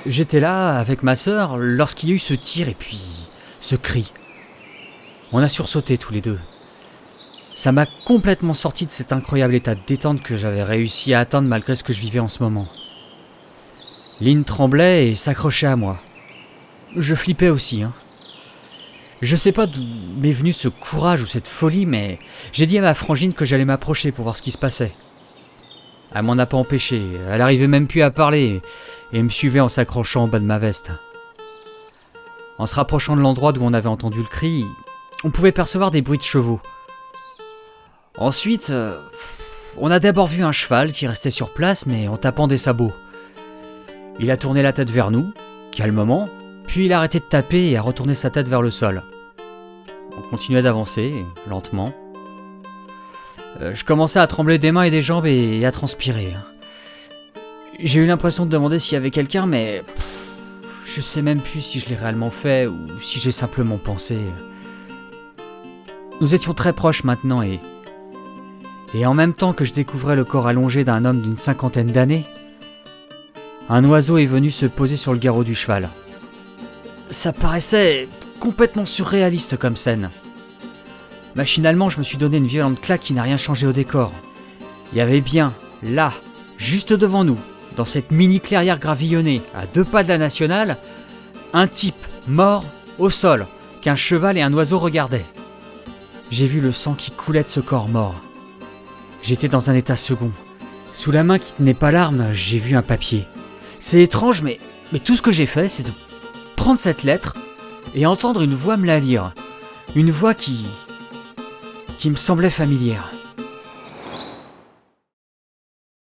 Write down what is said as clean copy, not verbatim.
J'étais là avec ma sœur lorsqu'il y a eu ce tir et puis ce cri. On a sursauté tous les deux. Ça m'a complètement sorti de cet incroyable état de détente que j'avais réussi à atteindre malgré ce que je vivais en ce moment. Lynn tremblait et s'accrochait à moi. Je flippais aussi, hein. Je sais pas d'où m'est venu ce courage ou cette folie, mais j'ai dit à ma frangine que j'allais m'approcher pour voir ce qui se passait. Elle m'en a pas empêché, elle arrivait même plus à parler et me suivait en s'accrochant en bas de ma veste. En se rapprochant de l'endroit d'où on avait entendu le cri, on pouvait percevoir des bruits de chevaux. Ensuite, on a d'abord vu un cheval qui restait sur place mais en tapant des sabots. Il a tourné la tête vers nous, calmement, puis il a arrêté de taper et a retourné sa tête vers le sol. On continuait d'avancer, lentement. Je commençais à trembler des mains et des jambes et à transpirer. J'ai eu l'impression de demander s'il y avait quelqu'un, mais je sais même plus si je l'ai réellement fait ou si j'ai simplement pensé. Nous étions très proches maintenant et en même temps que je découvrais le corps allongé d'un homme d'une 50aine d'années, un oiseau est venu se poser sur le garrot du cheval. Ça paraissait complètement surréaliste comme scène. Machinalement, je me suis donné une violente claque qui n'a rien changé au décor. Il y avait bien, là, juste devant nous, dans cette mini clairière gravillonnée, à 2 pas de la nationale, un type mort au sol, qu'un cheval et un oiseau regardaient. J'ai vu le sang qui coulait de ce corps mort. J'étais dans un état second. Sous la main qui tenait pas l'arme, j'ai vu un papier. C'est étrange, mais tout ce que j'ai fait, c'est de prendre cette lettre et entendre une voix me la lire. Une voix qui me semblait familière.